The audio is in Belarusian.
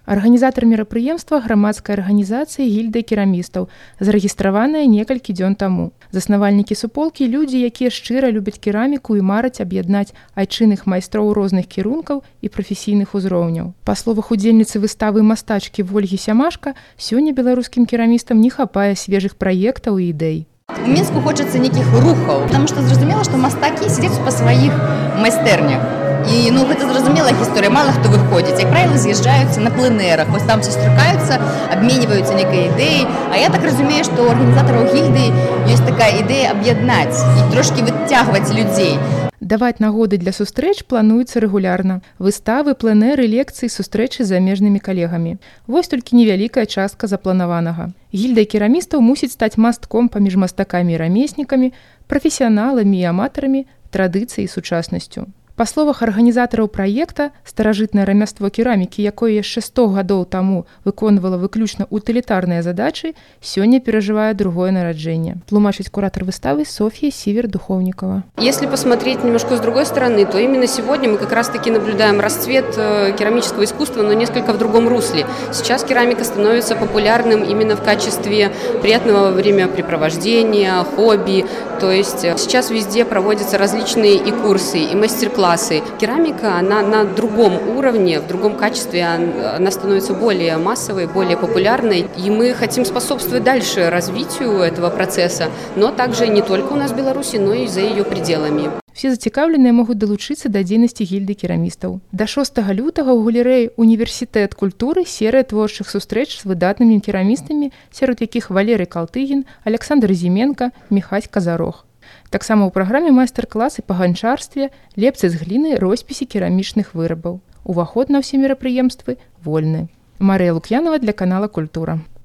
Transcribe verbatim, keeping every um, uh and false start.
Арганізатар мерапрыемства грамадская арганізацыя гільдыя керамістаў, зарэгістраваная некалькі дзён таму. Заснавальнікі суполкі людзі, якія шчыра любяць кераміку і мараць аб'яднаць айчынных майстроў розных кірункаў і прафесійных узроўняў. Па словах удзельніцы выставы мастачкі Вольгі Сямашка, сёння беларускім керамістам не хапае свежых праектаў і ідэй. У Мінску хочацца нейкіх рухаў, таму што зразумела, што мастакі сядзяць па сваіх майстэрнях. І ну, гэта зразумелая гісторыя, мала хто выходзіць. Як правіла, з'язджаюцца на пленэрах, вось там сустракаюцца, абменьваюцца нейкай ідэяй. А я так разумею, што у арганізатараў гільдыі ёсць такая ідэя аб'яднаць і трошкі выцягваць людзей. Даваць нагоды для сустрэч плануецца рэгулярна. Выставы, пленэры, лекцыі, сустрэчы з замежнымі калегамі. Вось толькі невялікая частка запланаванага. Гільдыя керамістаў мусіць стаць мастком паміж мастакамі і рамеснікамі, прафесіяналамі і аматарамі, традыцыяй і сучаснасцю. Па словах арганізатараў праекта, старажытнае рамяство керамікі, якое яшчэ сто гадоў таму выконвала выключна утылітарныя задачы, сёння перажывае другое нараджэнне. Тлумачыць куратор выставы Софья Сивер-Духовникова. Если посмотреть немножко с другой стороны, то именно сегодня мы как раз-таки наблюдаем расцвет керамического искусства, но несколько в другом русле. Сейчас керамика становится популярным именно в качестве приятного времяпрепровождения, хобби. То есть сейчас везде проводятся различные и курсы, и мастер-классы. Керамика, она на другом уровне, в другом качестве, она становится более массовой, более популярной. И мы хотим способствовать дальше развитию этого процесса, но также не только у нас в Беларуси, но и за ее пределами. Все зацікаўленыя могуць далучыцца да дзейнасці гільдыі керамістаў. Да шостага лютага ў галерэі «Універсітэт культуры» серыя творчых сустрэч з выдатнымі керамістамі, сярод якіх Валерый Калтыгін, Александр Зіменка, Міхась Казарог. Таксама ў праграме майстар-класы па ганчарстве, лепцы з гліны, роспісі керамічных вырабаў. Уваход на ўсе мерапрыемствы вольны. Марыя Лук'янова для канала «Культура».